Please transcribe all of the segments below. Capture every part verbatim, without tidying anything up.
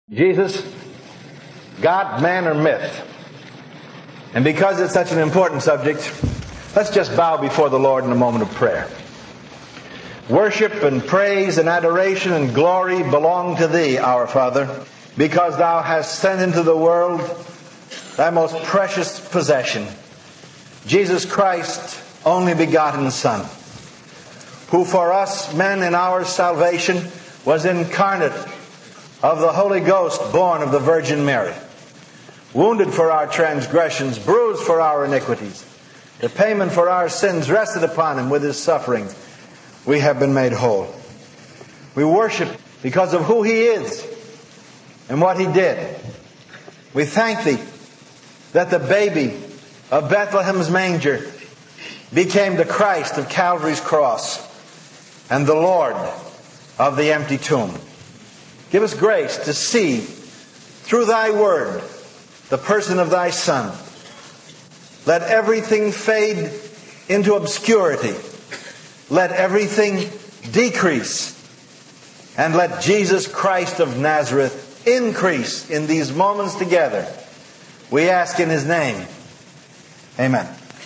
Jesus, God, man, or myth? And because it's such an important subject, let's just bow before the Lord in a moment of prayer. Worship and praise and adoration and glory belong to Thee, our Father, because Thou hast sent into the world Thy most precious possession, Jesus Christ, only begotten Son, who for us men in our salvation was incarnate of the Holy Ghost, born of the Virgin Mary, wounded for our transgressions, bruised for our iniquities. The payment for our sins rested upon Him. With His suffering we have been made whole. We worship because of who He is and what He did. We thank Thee that the baby of Bethlehem's manger became the Christ of Calvary's cross and the Lord of the empty tomb. Give us grace to see through Thy Word the person of Thy Son. Let everything fade into obscurity. Let everything decrease. And let Jesus Christ of Nazareth increase in these moments together. We ask in His name. Amen.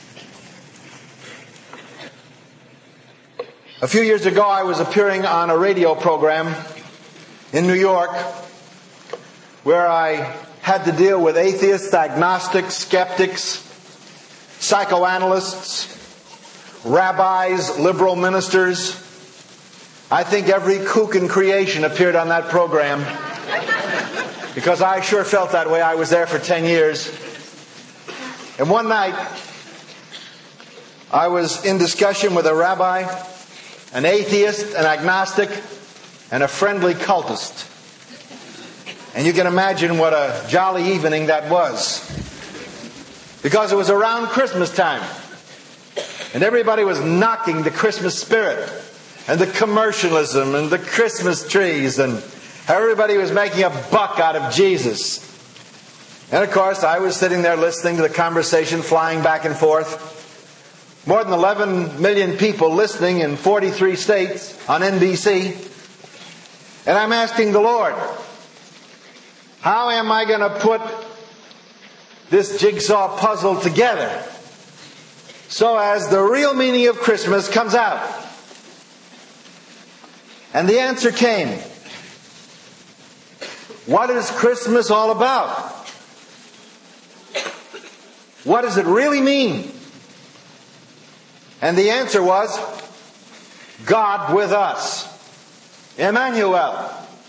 A few years ago, I was appearing on a radio program in New York where I had to deal with atheists, agnostics, skeptics, psychoanalysts, rabbis, liberal ministers. I think every kook in creation appeared on that program because I sure felt that way. I was there for ten years. And one night, I was in discussion with a rabbi, an atheist, an agnostic, and a friendly cultist. And you can imagine what a jolly evening that was. Because it was around Christmas time. And everybody was knocking the Christmas spirit. And the commercialism and the Christmas trees. And everybody was making a buck out of Jesus. And of course, I was sitting there listening to the conversation flying back and forth. More than eleven million people listening in forty-three states on N B C. And I'm asking the Lord, how am I going to put this jigsaw puzzle together so as the real meaning of Christmas comes out? And the answer came. What is Christmas all about? What does it really mean? And the answer was, God with us. Emmanuel.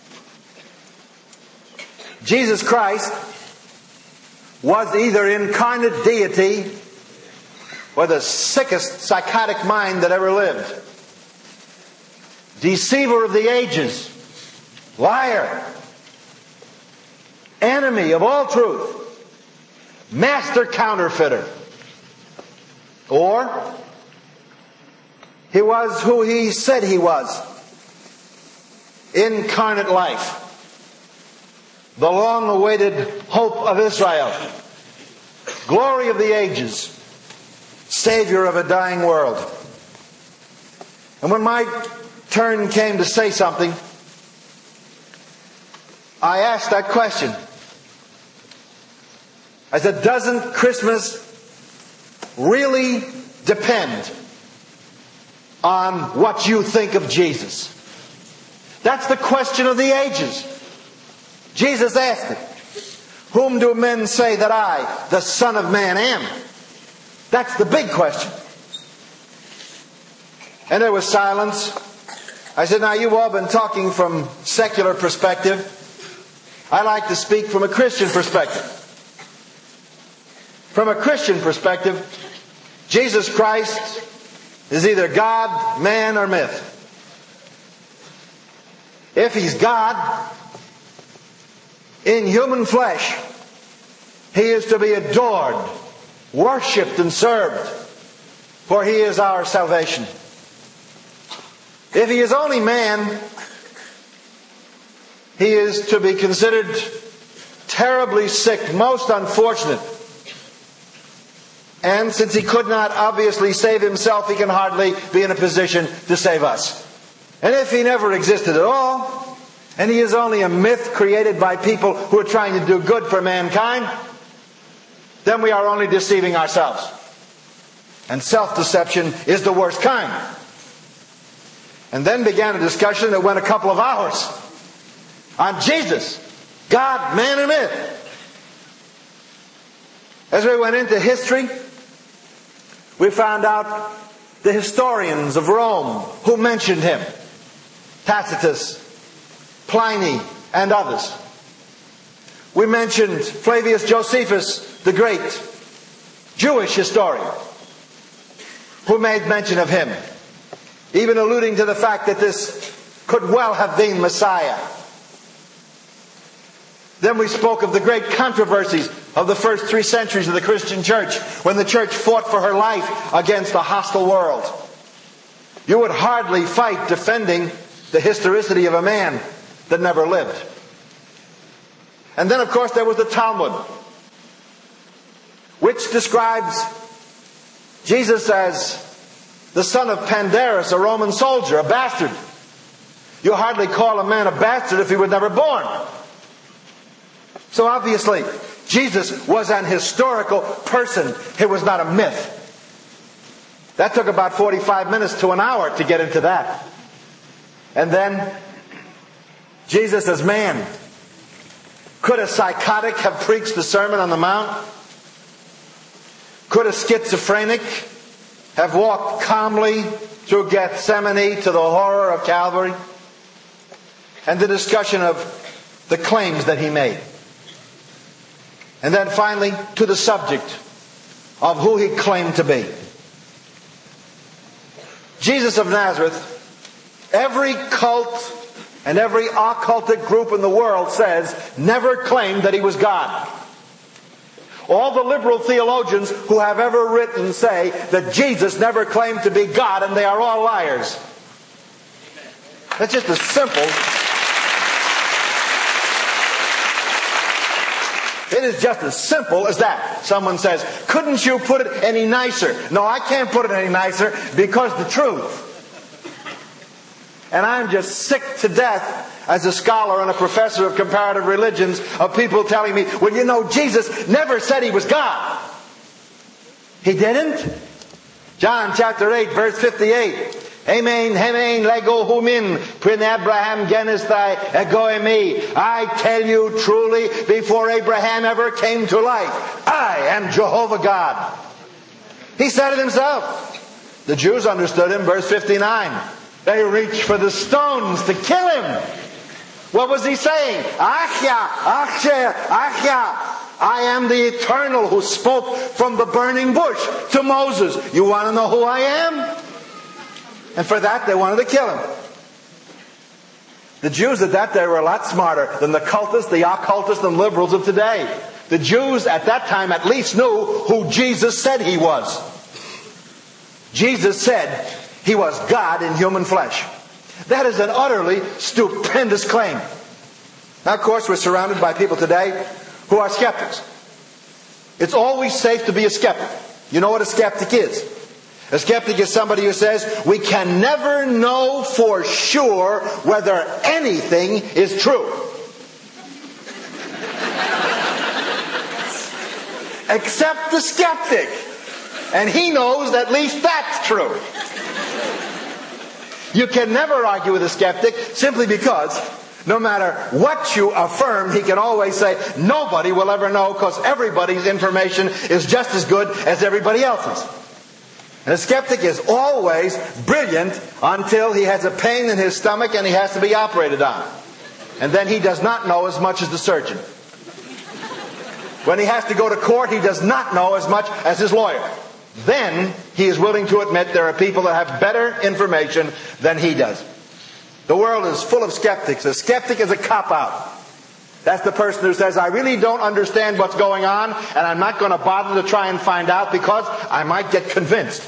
Jesus Christ was either incarnate deity or the sickest psychotic mind that ever lived. Deceiver of the ages. Liar. Enemy of all truth. Master counterfeiter. Or He was who He said He was. Incarnate life. The long-awaited hope of Israel. Glory of the ages. Savior of a dying world. And when my turn came to say something, I asked that question. I said, doesn't Christmas really depend on what you think of Jesus? That's the question of the ages. Jesus asked it. Whom do men say that I, the Son of Man, am? That's the big question. And there was silence. I said, now you've all been talking from secular perspective. I like to speak from a Christian perspective. From a Christian perspective, Jesus Christ is either God, man, or myth. If He's God in human flesh, He is to be adored, worshipped, and served, for He is our salvation. If He is only man, He is to be considered terribly sick, most unfortunate. And since He could not obviously save Himself, He can hardly be in a position to save us. And if He never existed at all, and he is only a myth created by people who are trying to do good for mankind, then we are only deceiving ourselves. And self-deception is the worst kind. And then began a discussion that went a couple of hours on Jesus, God, man, and myth. As we went into history, we found out the historians of Rome who mentioned him. Tacitus, Pliny, and others. We mentioned Flavius Josephus, the great Jewish historian, who made mention of him, even alluding to the fact that this could well have been Messiah. Then we spoke of the great controversies of the first three centuries of the Christian church, when the church fought for her life against a hostile world. You would hardly fight defending the historicity of a man that never lived. And then, of course, there was the Talmud, which describes Jesus as the son of Pandarus, a Roman soldier, a bastard. You hardly call a man a bastard if he was never born. So obviously, Jesus was an historical person. It was not a myth. That took about forty-five minutes to an hour to get into that. And then, Jesus as man. Could a psychotic have preached the Sermon on the Mount? Could a schizophrenic have walked calmly through Gethsemane to the horror of Calvary? And the discussion of the claims that he made. And then finally, to the subject of who he claimed to be. Jesus of Nazareth, every cult and every occultic group in the world says, never claimed that he was God. All the liberal theologians who have ever written say that Jesus never claimed to be God, and they are all liars. That's just as simple. It is just as simple as that. Someone says, couldn't you put it any nicer? No, I can't put it any nicer because the truth. And I'm just sick to death as a scholar and a professor of comparative religions of people telling me, well, you know, Jesus never said he was God. He didn't? John chapter eight, verse fifty-eight. Amen, amen, lego humin, prin Abraham genesthai, ego emi. I tell you truly, before Abraham ever came to life, I am Jehovah God. He said it himself. The Jews understood him, verse fifty-nine. They reached for the stones to kill him. What was he saying? Achya, Achya, Achya. I am the Eternal who spoke from the burning bush to Moses. You want to know who I am? And for that, they wanted to kill him. The Jews at that day were a lot smarter than the cultists, the occultists, and liberals of today. The Jews at that time at least knew who Jesus said he was. Jesus said he was God in human flesh. That is an utterly stupendous claim. Now, of course, we're surrounded by people today who are skeptics. It's always safe to be a skeptic. You know what a skeptic is? A skeptic is somebody who says, we can never know for sure whether anything is true. Except the skeptic. And he knows at least that's true. You can never argue with a skeptic simply because no matter what you affirm, he can always say, nobody will ever know because everybody's information is just as good as everybody else's. And a skeptic is always brilliant until he has a pain in his stomach and he has to be operated on. And then he does not know as much as the surgeon. When he has to go to court, he does not know as much as his lawyer. Then he is willing to admit there are people that have better information than he does. The world is full of skeptics. A skeptic is a cop-out. That's the person who says, I really don't understand what's going on, and I'm not going to bother to try and find out because I might get convinced.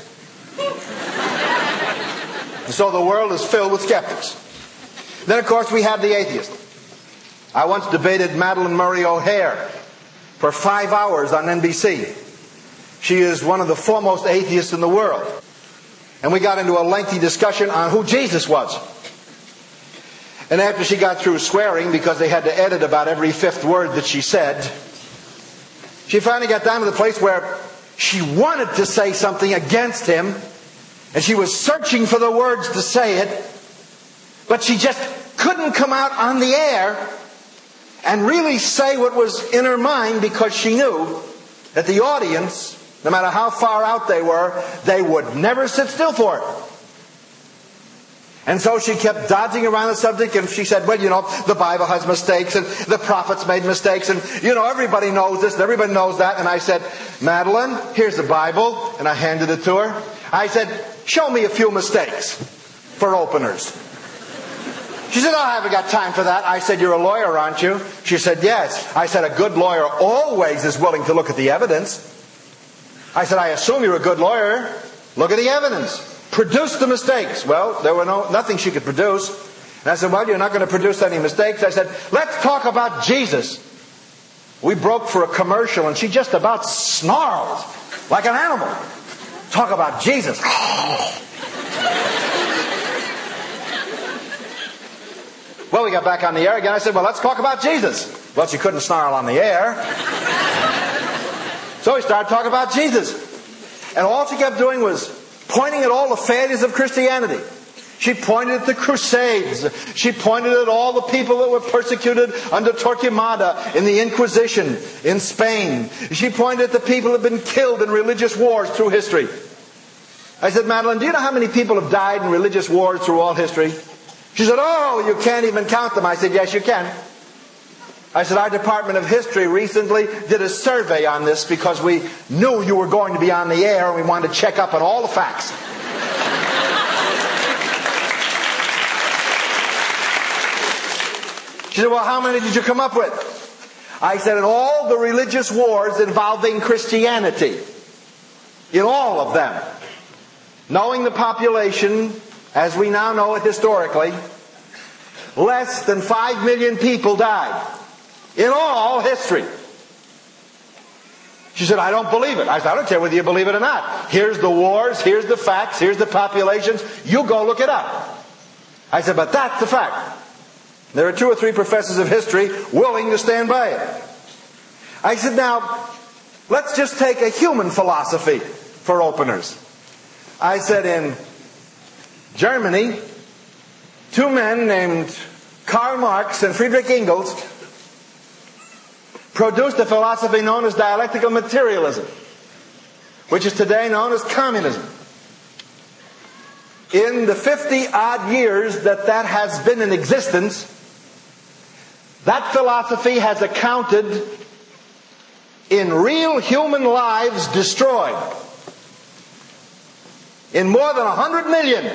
And so the world is filled with skeptics. Then, of course, we have the atheist. I once debated Madeleine Murray O'Hair for five hours on N B C. She is one of the foremost atheists in the world. And we got into a lengthy discussion on who Jesus was. And after she got through swearing, because they had to edit about every fifth word that she said, she finally got down to the place where she wanted to say something against him, and she was searching for the words to say it, but she just couldn't come out on the air and really say what was in her mind, because she knew that the audience, no matter how far out they were, they would never sit still for it. And so she kept dodging around the subject, and she said, well, you know, the Bible has mistakes, and the prophets made mistakes, and, you know, everybody knows this, and everybody knows that. And I said, Madeline, here's the Bible. And I handed it to her. I said, show me a few mistakes for openers. She said, oh, I haven't got time for that. I said, you're a lawyer, aren't you? She said, yes. I said, a good lawyer always is willing to look at the evidence. I said, I assume you're a good lawyer. Look at the evidence. Produce the mistakes. Well, there were no nothing she could produce. And I said, well, you're not going to produce any mistakes. I said, let's talk about Jesus. We broke for a commercial, and she just about snarled like an animal. Talk about Jesus. Well, we got back on the air again. I said, well, let's talk about Jesus. Well, she couldn't snarl on the air. So we started talking about Jesus. And all she kept doing was pointing at all the failures of Christianity. She pointed at the Crusades. She pointed at all the people that were persecuted under Torquemada in the Inquisition in Spain. She pointed at the people that have been killed in religious wars through history. I said, Madeline, do you know how many people have died in religious wars through all history? She said, oh, you can't even count them. I said, yes, you can. I said, our Department of History recently did a survey on this because we knew you were going to be on the air, and we wanted to check up on all the facts. She said, well, how many did you come up with? I said, in all the religious wars involving Christianity, in all of them, knowing the population as we now know it historically, less than five million people died. In all history. She said, I don't believe it. I said, I don't care whether you believe it or not. Here's the wars, here's the facts, here's the populations. You go look it up. I said, but that's the fact. There are two or three professors of history willing to stand by it. I said, now, let's just take a human philosophy for openers. I said, in Germany, two men named Karl Marx and Friedrich Engels produced a philosophy known as dialectical materialism, which is today known as communism. In the fifty-odd years that that has been in existence, that philosophy has accounted in real human lives destroyed in more than a hundred million.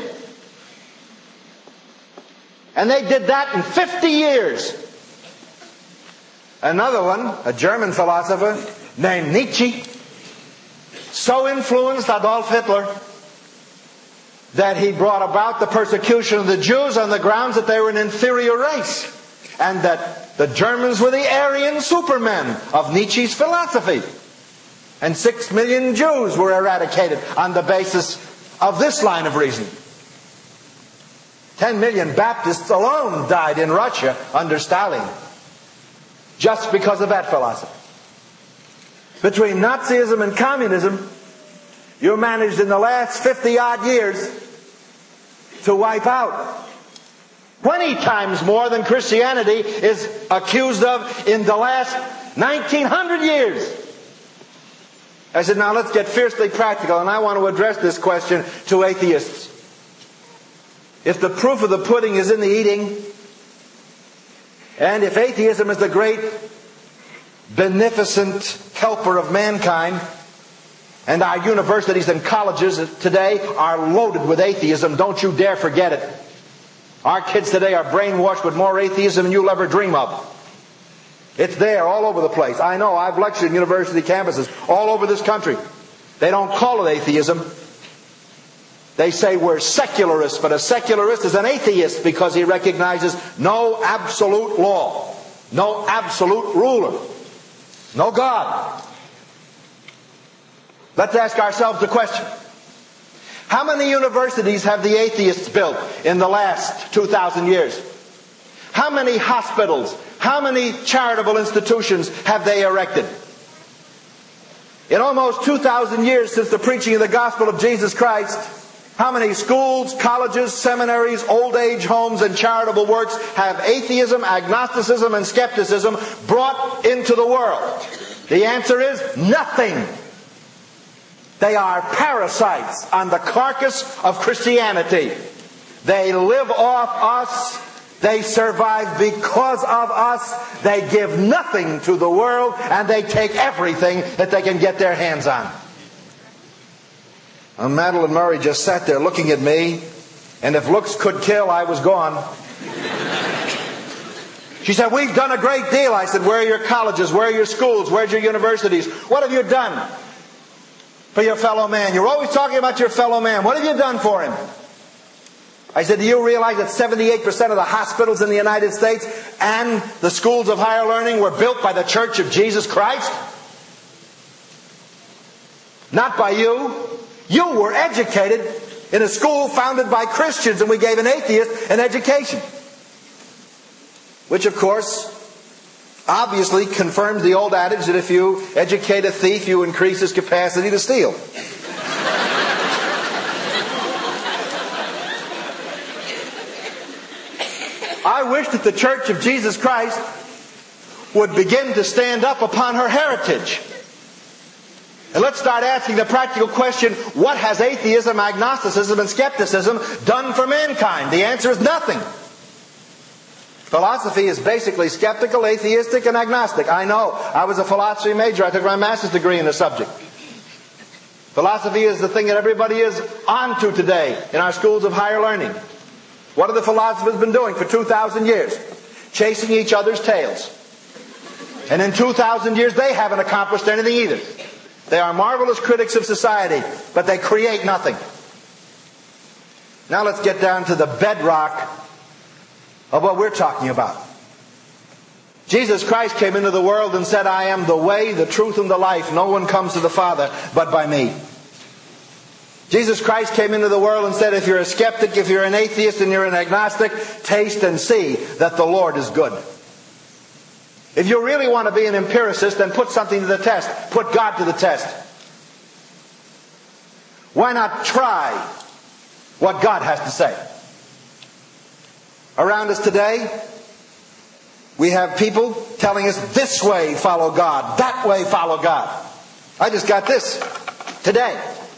And they did that in fifty years. Another one, a German philosopher named Nietzsche, so influenced Adolf Hitler that he brought about the persecution of the Jews on the grounds that they were an inferior race, and that the Germans were the Aryan supermen of Nietzsche's philosophy. And six million Jews were eradicated on the basis of this line of reasoning. Ten million Baptists alone died in Russia under Stalin, just because of that philosophy. Between Nazism and communism, you managed in the last fifty-odd years to wipe out twenty times more than Christianity is accused of in the last nineteen hundred years. I said, now let's get fiercely practical, and I want to address this question to atheists. If the proof of the pudding is in the eating, and if atheism is the great beneficent helper of mankind, and our universities and colleges today are loaded with atheism, don't you dare forget it. Our kids today are brainwashed with more atheism than you'll ever dream of. It's there all over the place. I know, I've lectured in university campuses all over this country. They don't call it atheism. They say we're secularists, but a secularist is an atheist because he recognizes no absolute law, no absolute ruler, no God. Let's ask ourselves the question. How many universities have the atheists built in the last two thousand years? How many hospitals, how many charitable institutions have they erected? In almost two thousand years since the preaching of the gospel of Jesus Christ, how many schools, colleges, seminaries, old age homes, and charitable works have atheism, agnosticism, and skepticism brought into the world? The answer is nothing. They are parasites on the carcass of Christianity. They live off us. They survive because of us. They give nothing to the world, and they take everything that they can get their hands on. And Madeline Murray just sat there looking at me, and if looks could kill, I was gone. She said, we've done a great deal. I said, where are your colleges? Where are your schools? Where's your universities? What have you done for your fellow man? You're always talking about your fellow man. What have you done for him? I said, do you realize that seventy-eight percent of the hospitals in the United States and the schools of higher learning were built by the Church of Jesus Christ? Not by you. You were educated in a school founded by Christians, and we gave an atheist an education. Which, of course, obviously confirms the old adage that if you educate a thief, you increase his capacity to steal. I wish that the Church of Jesus Christ would begin to stand up upon her heritage. And let's start asking the practical question, what has atheism, agnosticism, and skepticism done for mankind? The answer is nothing. Philosophy is basically skeptical, atheistic, and agnostic. I know. I was a philosophy major. I took my master's degree in the subject. Philosophy is the thing that everybody is onto today in our schools of higher learning. What have the philosophers been doing for two thousand years? Chasing each other's tails. And in two thousand years, they haven't accomplished anything either. They are marvelous critics of society, but they create nothing. Now let's get down to the bedrock of what we're talking about. Jesus Christ came into the world and said, I am the way, the truth, and the life. No one comes to the Father but by me. Jesus Christ came into the world and said, if you're a skeptic, if you're an atheist, and you're an agnostic, taste and see that the Lord is good. If you really want to be an empiricist, then put something to the test. Put God to the test. Why not try what God has to say? Around us today, we have people telling us, this way follow God, that way follow God. I just got this today.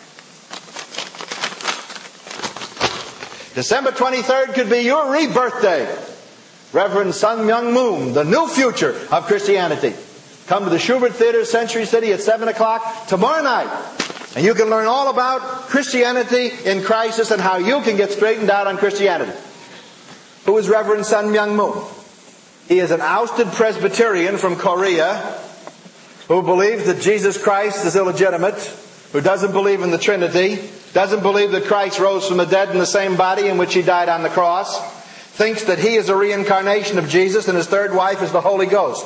December twenty-third could be your rebirth day. Reverend Sun Myung Moon, the new future of Christianity. Come to the Schubert Theater, Century City at seven o'clock tomorrow night. And you can learn all about Christianity in crisis and how you can get straightened out on Christianity. Who is Reverend Sun Myung Moon? He is an ousted Presbyterian from Korea who believes that Jesus Christ is illegitimate, who doesn't believe in the Trinity, doesn't believe that Christ rose from the dead in the same body in which He died on the cross, thinks that he is a reincarnation of Jesus and his third wife is the Holy Ghost.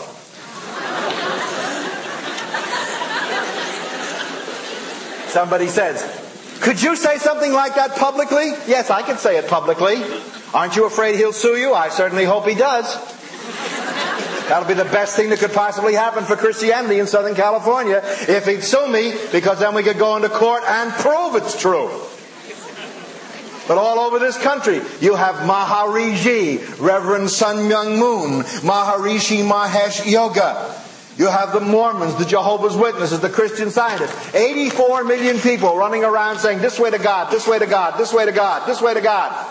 Somebody says, could you say something like that publicly? Yes, I could say it publicly. Aren't you afraid he'll sue you? I certainly hope he does. That'll be the best thing that could possibly happen for Christianity in Southern California if he'd sue me, because then we could go into court and prove it's true. But all over this country, you have Maharishi, Reverend Sun Myung Moon, Maharishi Mahesh Yoga. You have the Mormons, the Jehovah's Witnesses, the Christian Scientists. eighty-four million people running around saying, this way to God, this way to God, this way to God, this way to God.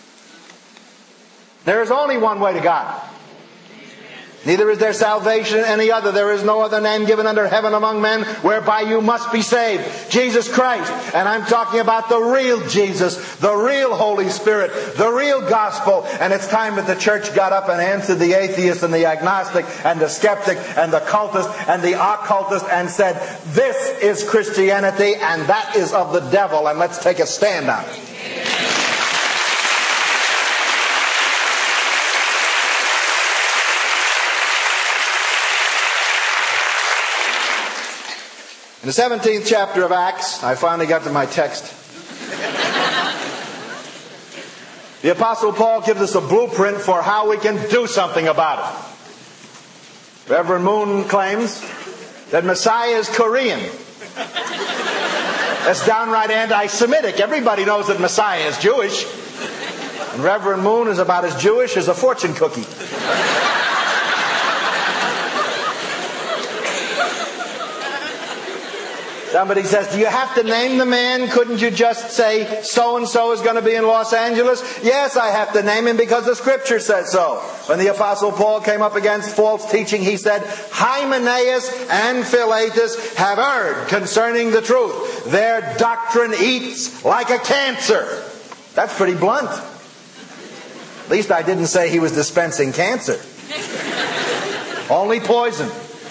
There is only one way to God. Neither is there salvation in any other. There is no other name given under heaven among men whereby you must be saved. Jesus Christ. And I'm talking about the real Jesus, the real Holy Spirit, the real gospel. And it's time that the church got up and answered the atheist and the agnostic and the skeptic and the cultist and the occultist and said, this is Christianity and that is of the devil, and let's take a stand on it. In the seventeenth chapter of Acts, I finally got to my text. The Apostle Paul gives us a blueprint for how we can do something about it. Reverend Moon claims that Messiah is Korean. That's downright anti-Semitic. Everybody knows that Messiah is Jewish. And Reverend Moon is about as Jewish as a fortune cookie. Somebody says, do you have to name the man? Couldn't you just say so-and-so is going to be in Los Angeles? Yes, I have to name him because the Scripture says so. When the Apostle Paul came up against false teaching, he said, Hymenaeus and Philetus have erred concerning the truth. Their doctrine eats like a cancer. That's pretty blunt. At least I didn't say he was dispensing cancer. Only poison.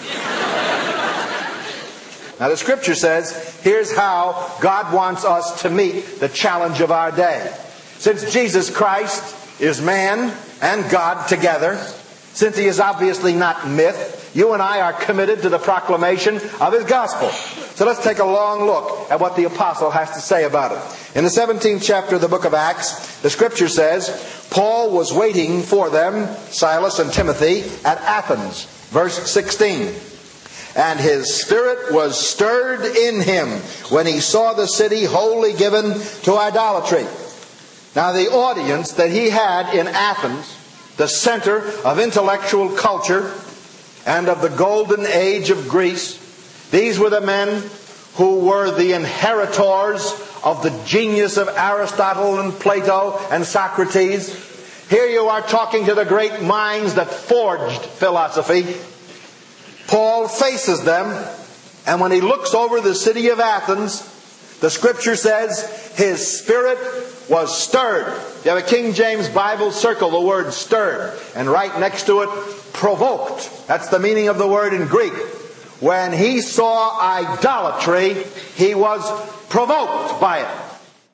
Now the Scripture says, here's how God wants us to meet the challenge of our day. Since Jesus Christ is man and God together, since He is obviously not myth, you and I are committed to the proclamation of His gospel. So let's take a long look at what the apostle has to say about it. In the seventeenth chapter of the book of Acts, the Scripture says, Paul was waiting for them, Silas and Timothy, at Athens. Verse sixteen. And his spirit was stirred in him when he saw the city wholly given to idolatry. Now the audience that he had in Athens, the center of intellectual culture and of the golden age of Greece, these were the men who were the inheritors of the genius of Aristotle and Plato and Socrates. Here you are talking to the great minds that forged philosophy. Paul faces them, and when he looks over the city of Athens, the Scripture says his spirit was stirred. If you have a King James Bible, circle the word stirred, and right next to it, provoked. That's the meaning of the word in Greek. When he saw idolatry, he was provoked by it.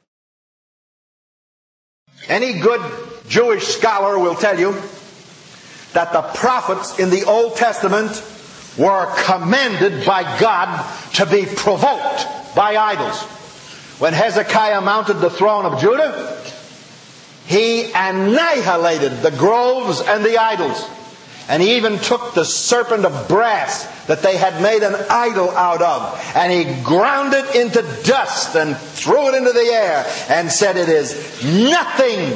Any good Jewish scholar will tell you that the prophets in the Old Testament were commanded by God to be provoked by idols. When Hezekiah mounted the throne of Judah, he annihilated the groves and the idols. And he even took the serpent of brass that they had made an idol out of, and he ground it into dust and threw it into the air and said, it is nothing.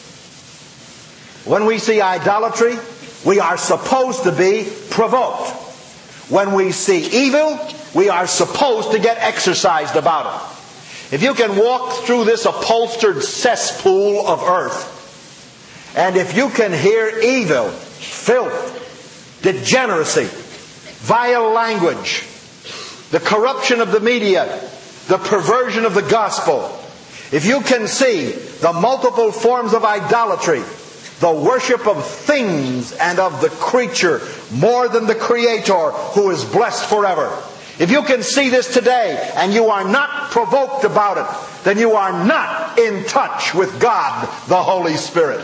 When we see idolatry, we are supposed to be provoked. When we see evil, we are supposed to get exercised about it. If you can walk through this upholstered cesspool of earth, and if you can hear evil, filth, degeneracy, vile language, the corruption of the media, the perversion of the gospel, if you can see the multiple forms of idolatry, the worship of things and of the creature more than the Creator who is blessed forever. If you can see this today and you are not provoked about it, then you are not in touch with God, the Holy Spirit.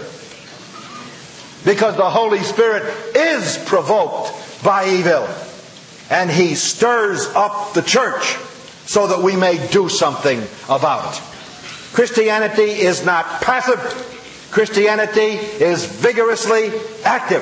Because the Holy Spirit is provoked by evil. And He stirs up the church so that we may do something about it. Christianity is not passive. Christianity is vigorously active.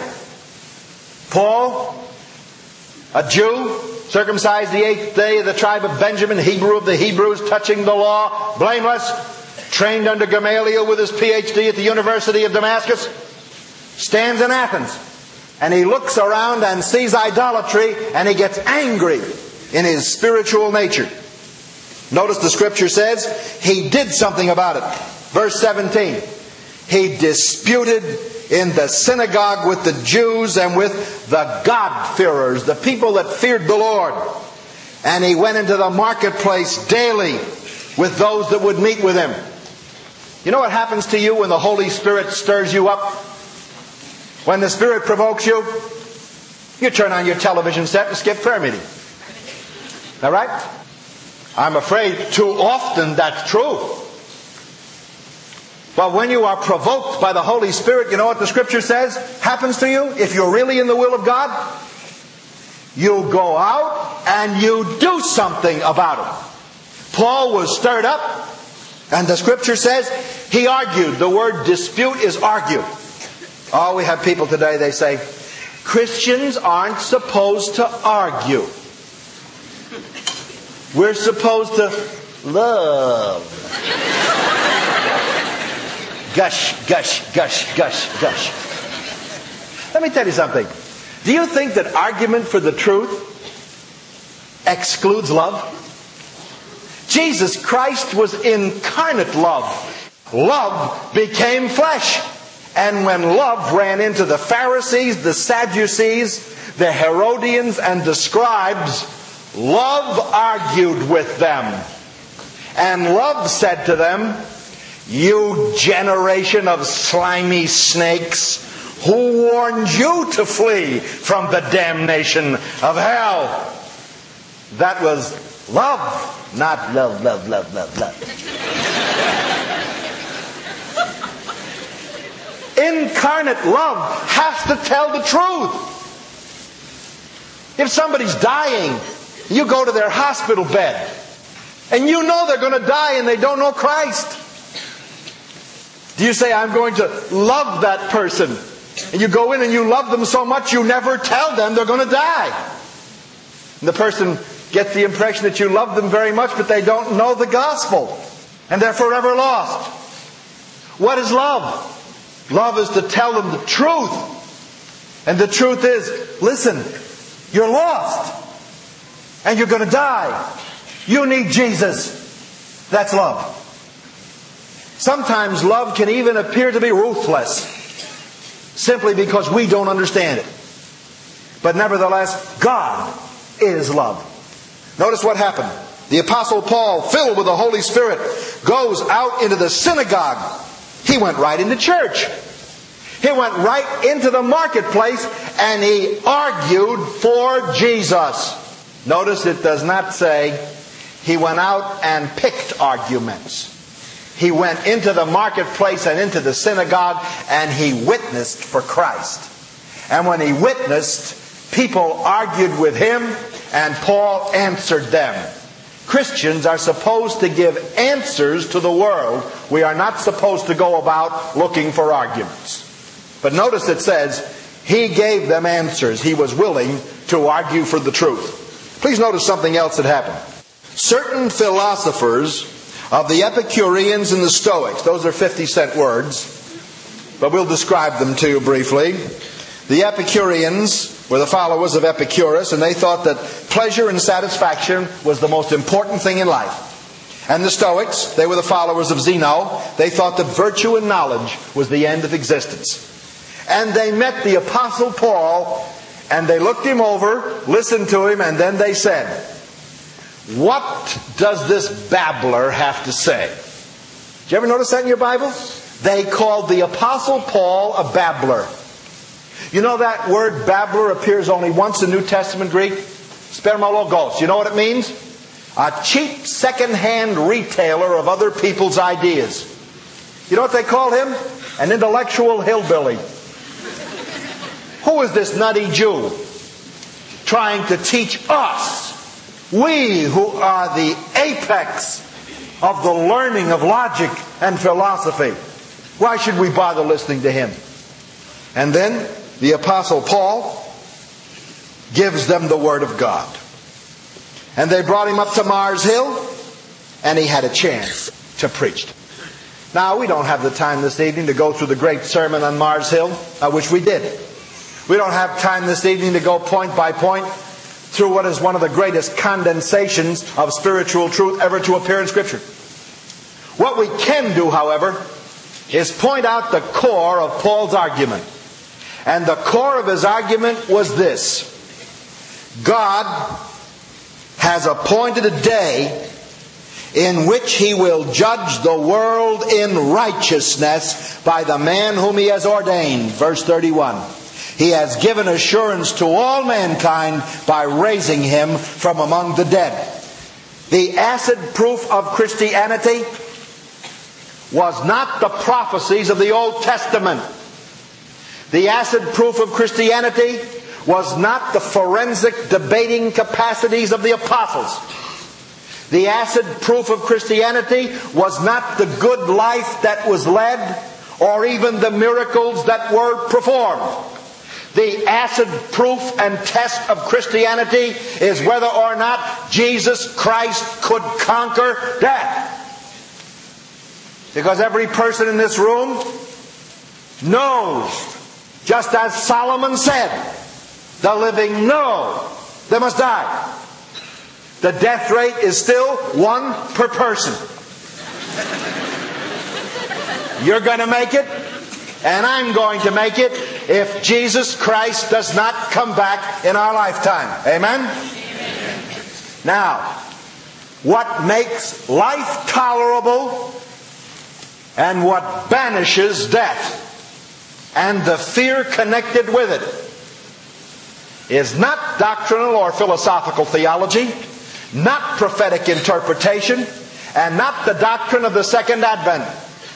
Paul, a Jew, circumcised the eighth day of the tribe of Benjamin, Hebrew of the Hebrews, touching the law, blameless, trained under Gamaliel with his P H D at the University of Damascus, stands in Athens. And he looks around and sees idolatry, and he gets angry in his spiritual nature. Notice the Scripture says he did something about it. Verse seventeen. He disputed in the synagogue with the Jews and with the God-fearers, the people that feared the Lord. And he went into the marketplace daily with those that would meet with him. You know what happens to you when the Holy Spirit stirs you up? When the Spirit provokes you, you turn on your television set and skip prayer meeting. All right? I'm afraid too often that's true. But when you are provoked by the Holy Spirit, you know what the Scripture says happens to you? If you're really in the will of God, you go out and you do something about it. Paul was stirred up, And the Scripture says he argued. The word dispute is argue. Oh, we have people today, they say, Christians aren't supposed to argue. We're supposed to love. Gush, gush, gush, gush, gush. Let me tell you something. Do you think that argument for the truth excludes love? Jesus Christ was incarnate love. Love became flesh. And when love ran into the Pharisees, the Sadducees, the Herodians, and the scribes, love argued with them. And love said to them, "You generation of slimy snakes, who warned you to flee from the damnation of hell?" That was love, not love, love, love, love, love. Incarnate love has to tell the truth. If somebody's dying, you go to their hospital bed, and you know they're going to die and they don't know Christ. Do you say, "I'm going to love that person"? And you go in and you love them so much you never tell them they're going to die. And the person gets the impression that you love them very much, but they don't know the gospel. And they're forever lost. What is love? Love is to tell them the truth. And the truth is, listen, you're lost. And you're going to die. You need Jesus. That's love. Sometimes love can even appear to be ruthless, simply because we don't understand it. But nevertheless, God is love. Notice what happened. The Apostle Paul, filled with the Holy Spirit, goes out into the synagogue. He went right into church. He went right into the marketplace and he argued for Jesus. Notice it does not say he went out and picked arguments. He went into the marketplace and into the synagogue and he witnessed for Christ. And when he witnessed, people argued with him and Paul answered them. Christians are supposed to give answers to the world. We are not supposed to go about looking for arguments. But notice it says, he gave them answers. He was willing to argue for the truth. Please notice something else that happened. Certain philosophers of the Epicureans and the Stoics, those are fifty cent words, but we'll describe them to you briefly. The Epicureans were the followers of Epicurus, and they thought that pleasure and satisfaction was the most important thing in life. And the Stoics, they were the followers of Zeno. They thought that virtue and knowledge was the end of existence. And they met the Apostle Paul, and they looked him over, listened to him, and then they said, "What does this babbler have to say?" Did you ever notice that in your Bible? They called the Apostle Paul a babbler. You know that word babbler appears only once in New Testament Greek? Spermologos. You know what it means? A cheap second-hand retailer of other people's ideas. You know what they called him? An intellectual hillbilly. Who is this nutty Jew trying to teach us, we who are the apex of the learning of logic and philosophy? Why should we bother listening to him? And then the Apostle Paul gives them the Word of God. And they brought him up to Mars Hill, and he had a chance to preach. Now, we don't have the time this evening to go through the great sermon on Mars Hill. I wish we did. We don't have time this evening to go point by point through what is one of the greatest condensations of spiritual truth ever to appear in Scripture. What we can do, however, is point out the core of Paul's argument. And the core of his argument was this: God has appointed a day in which He will judge the world in righteousness by the man whom He has ordained. Verse thirty-one. He has given assurance to all mankind by raising Him from among the dead. The acid proof of Christianity was not the prophecies of the Old Testament. The acid proof of Christianity was not the forensic debating capacities of the apostles. The acid proof of Christianity was not the good life that was led or even the miracles that were performed. The acid proof and test of Christianity is whether or not Jesus Christ could conquer death. Because every person in this room knows, just as Solomon said, the living know they must die. The death rate is still one per person. You're going to make it, and I'm going to make it if Jesus Christ does not come back in our lifetime. Amen? Amen. Now, what makes life tolerable and what banishes death and the fear connected with it is not doctrinal or philosophical theology, not prophetic interpretation, and not the doctrine of the second advent,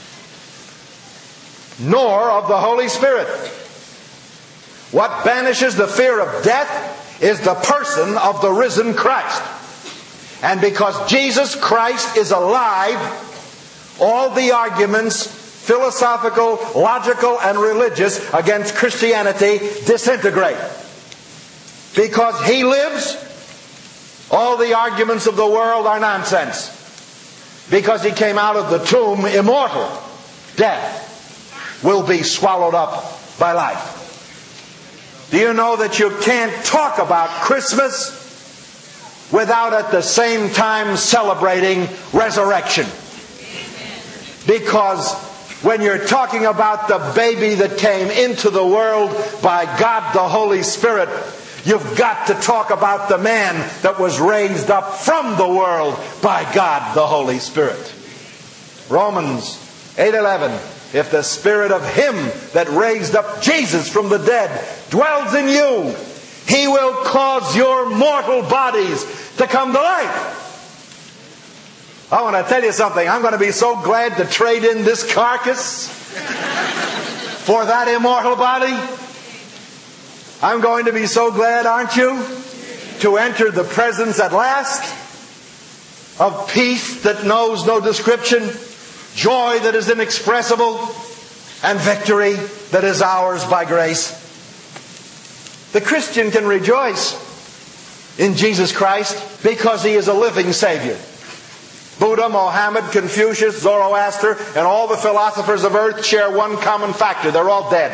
nor of the Holy Spirit. What banishes the fear of death is the person of the risen Christ. And because Jesus Christ is alive, all the arguments, philosophical, logical, and religious against Christianity disintegrate. Because He lives, all the arguments of the world are nonsense. Because He came out of the tomb immortal, death will be swallowed up by life. Do you know that you can't talk about Christmas without at the same time celebrating resurrection? Because when you're talking about the baby that came into the world by God the Holy Spirit, you've got to talk about the man that was raised up from the world by God the Holy Spirit. Romans eight eleven. If the Spirit of Him that raised up Jesus from the dead dwells in you, He will cause your mortal bodies to come to life. I want to tell you something. I'm going to be so glad to trade in this carcass for that immortal body. I'm going to be so glad, aren't you, to enter the presence at last of peace that knows no description, joy that is inexpressible, and victory that is ours by grace. The Christian can rejoice in Jesus Christ because He is a living Savior. Buddha, Mohammed, Confucius, Zoroaster, and all the philosophers of earth share one common factor. They're all dead.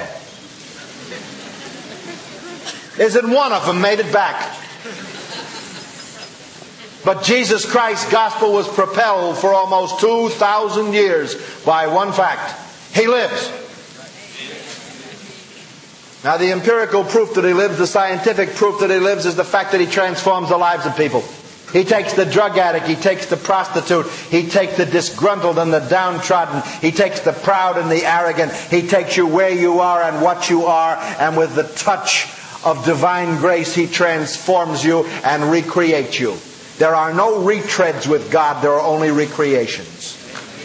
Isn't one of them made it back? But Jesus Christ's gospel was propelled for almost two thousand years by one fact. He lives. Now the empirical proof that He lives, the scientific proof that He lives, is the fact that He transforms the lives of people. He takes the drug addict, He takes the prostitute, He takes the disgruntled and the downtrodden, He takes the proud and the arrogant, He takes you where you are and what you are, and with the touch of divine grace He transforms you and recreates you. There are no retreads with God, there are only recreations.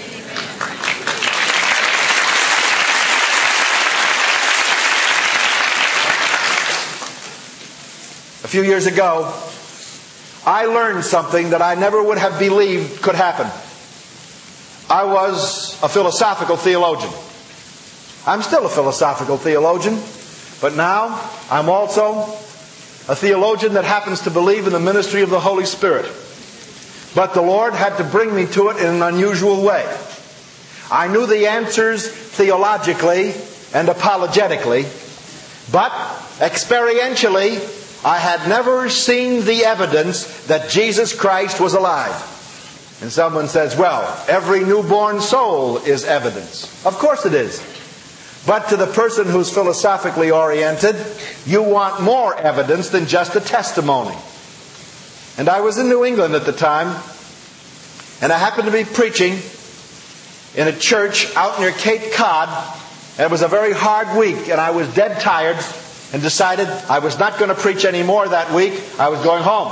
A few years ago, I learned something that I never would have believed could happen. I was a philosophical theologian. I'm still a philosophical theologian, but now I'm also a theologian that happens to believe in the ministry of the Holy Spirit. But the Lord had to bring me to it in an unusual way. I knew the answers theologically and apologetically, but experientially, I had never seen the evidence that Jesus Christ was alive. And someone says, well, every newborn soul is evidence. Of course it is. But to the person who's philosophically oriented, you want more evidence than just a testimony. And I was in New England at the time, and I happened to be preaching in a church out near Cape Cod. And it was a very hard week, and I was dead tired, and decided I was not going to preach any more that week. I was going home.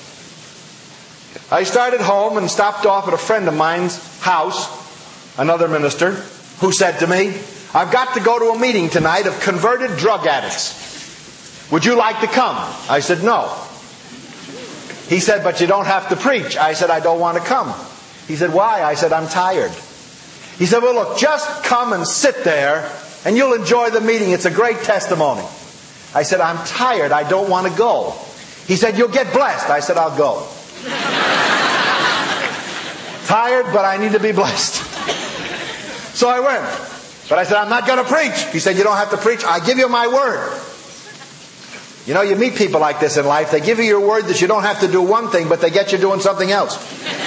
I started home and stopped off at a friend of mine's house, another minister, who said to me, I've got to go to a meeting tonight of converted drug addicts. Would you like to come? I said, no. He said, but you don't have to preach. I said, I don't want to come. He said, why? I said, I'm tired. He said, well, look, just come and sit there and you'll enjoy the meeting. It's a great testimony. I said, I'm tired. I don't want to go. He said, you'll get blessed. I said, I'll go. Tired, but I need to be blessed. So I went. But I said, I'm not going to preach. He said, you don't have to preach. I give you my word. You know, you meet people like this in life. They give you your word that you don't have to do one thing, but they get you doing something else.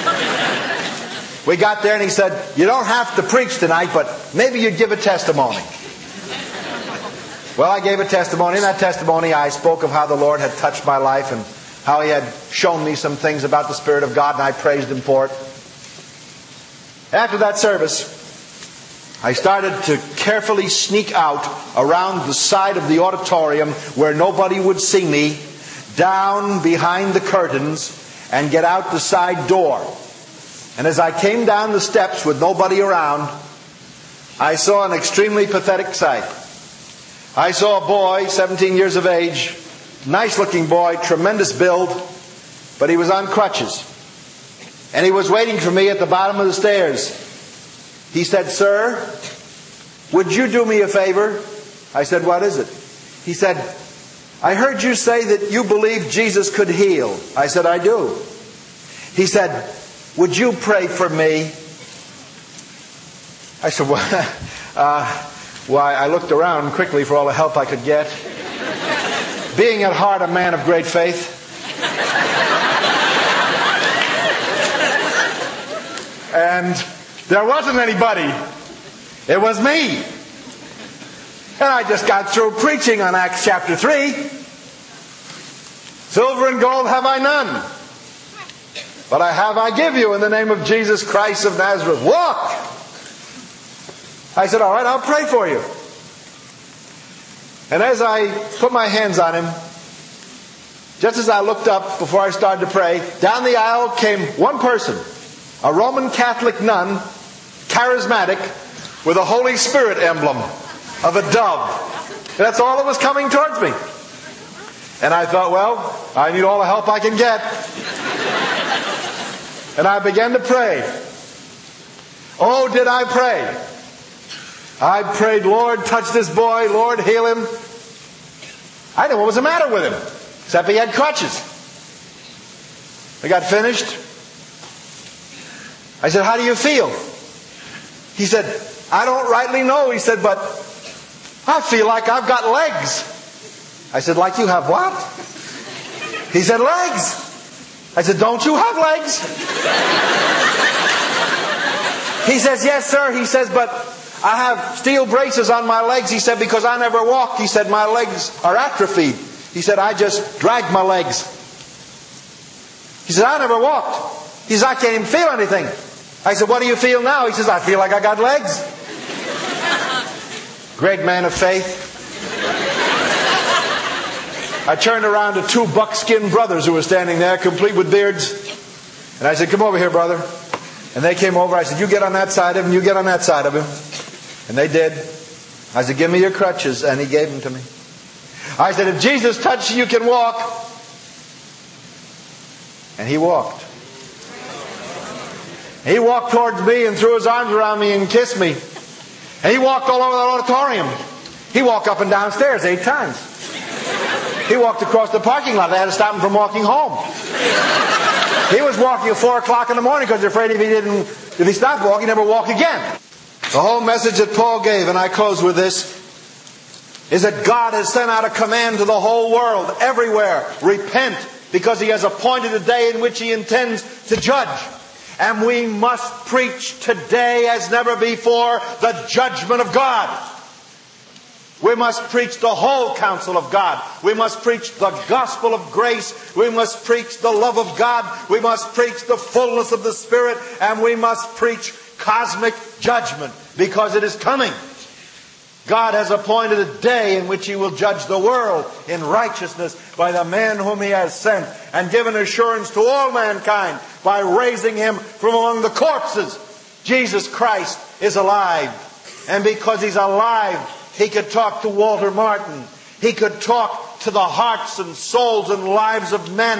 We got there and he said, you don't have to preach tonight, but maybe you'd give a testimony. Well, I gave a testimony. In that testimony, I spoke of how the Lord had touched my life and how He had shown me some things about the Spirit of God, and I praised Him for it. After that service, I started to carefully sneak out around the side of the auditorium where nobody would see me, down behind the curtains, and get out the side door. And as I came down the steps with nobody around, I saw an extremely pathetic sight. I saw a boy, seventeen years of age, nice-looking boy, tremendous build, but he was on crutches. And he was waiting for me at the bottom of the stairs. He said, sir, would you do me a favor? I said, what is it? He said, I heard you say that you believe Jesus could heal. I said, I do. He said, would you pray for me? I said, well, uh, why, I looked around quickly for all the help I could get. Being at heart a man of great faith. And there wasn't anybody. It was me. And I just got through preaching on Acts chapter three. Silver and gold have I none, but I have I give you in the name of Jesus Christ of Nazareth. Walk! I said, all right, I'll pray for you. And as I put my hands on him, just as I looked up before I started to pray, down the aisle came one person, a Roman Catholic nun, charismatic, with a Holy Spirit emblem of a dove. And that's all that was coming towards me. And I thought, well, I need all the help I can get. And I began to pray. Oh, did I pray? I prayed, Lord, touch this boy. Lord, heal him. I didn't know what was the matter with him, except he had crutches. I got finished. I said, how do you feel? He said, I don't rightly know. He said, but I feel like I've got legs. I said, like you have what? He said, legs. I said, don't you have legs? He says, yes, sir. He says, but I have steel braces on my legs. He said, because I never walk. He said, my legs are atrophied. He said, I just drag my legs. He said, I never walked. He said, I can't even feel anything. I said, what do you feel now? He says, I feel like I got legs. Great man of faith. I turned around to two buckskin brothers who were standing there, complete with beards. And I said, come over here, brother. And they came over. I said, you get on that side of him, you get on that side of him. And they did. I said, give me your crutches. And he gave them to me. I said, if Jesus touched you, you can walk. And he walked. He walked towards me and threw his arms around me and kissed me. And he walked all over the auditorium. He walked up and down stairs eight times. He walked across the parking lot. They had to stop him from walking home. He was walking at four o'clock in the morning because they're afraid if he didn't, if he stopped walking, he'd never walk again. The whole message that Paul gave, and I close with this, is that God has sent out a command to the whole world, everywhere. Repent, because He has appointed a day in which He intends to judge. And we must preach today as never before the judgment of God. We must preach the whole counsel of God. We must preach the gospel of grace. We must preach the love of God. We must preach the fullness of the Spirit. And we must preach cosmic judgment, because it is coming. God has appointed a day in which He will judge the world in righteousness by the man whom He has sent, and given assurance to all mankind by raising Him from among the corpses. Jesus Christ is alive. And because He's alive, He could talk to Walter Martin. He could talk to the hearts and souls and lives of men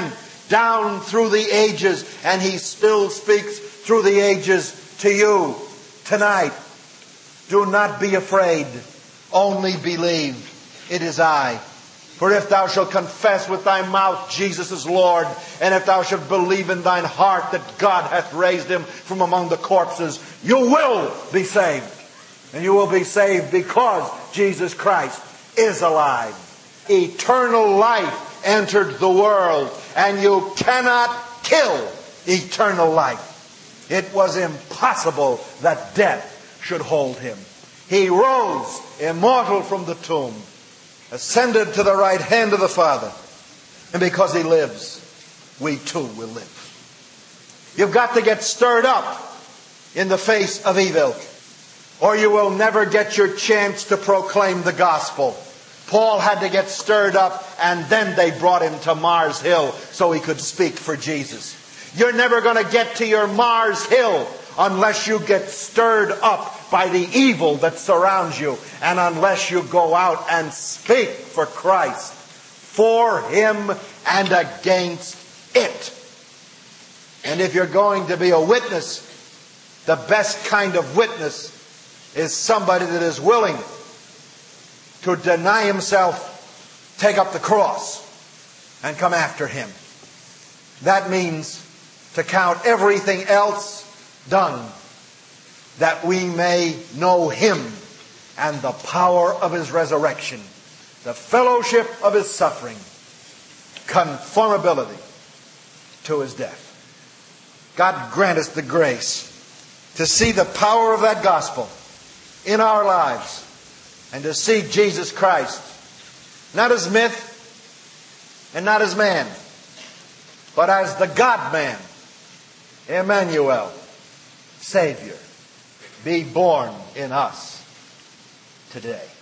down through the ages, and He still speaks through the ages to you tonight. Do not be afraid. Only believe. It is I. For if thou shalt confess with thy mouth Jesus is Lord, and if thou shalt believe in thine heart that God hath raised Him from among the corpses, you will be saved. And you will be saved because Jesus Christ is alive. Eternal life entered the world, and you cannot kill eternal life. It was impossible that death should hold Him. He rose immortal from the tomb, ascended to the right hand of the Father. And because He lives, we too will live. You've got to get stirred up in the face of evil, or you will never get your chance to proclaim the gospel. Paul had to get stirred up, and then they brought him to Mars Hill so he could speak for Jesus. You're never going to get to your Mars Hill unless you get stirred up by the evil that surrounds you, and unless you go out and speak for Christ, for Him and against it. And if you're going to be a witness, the best kind of witness is somebody that is willing to deny himself, take up the cross, and come after Him. That means to count everything else done, that we may know Him and the power of His resurrection, the fellowship of His suffering, conformability to His death. God grant us the grace to see the power of that gospel in our lives, and to see Jesus Christ not as myth and not as man, but as the God-man, Emmanuel, Savior, be born in us today.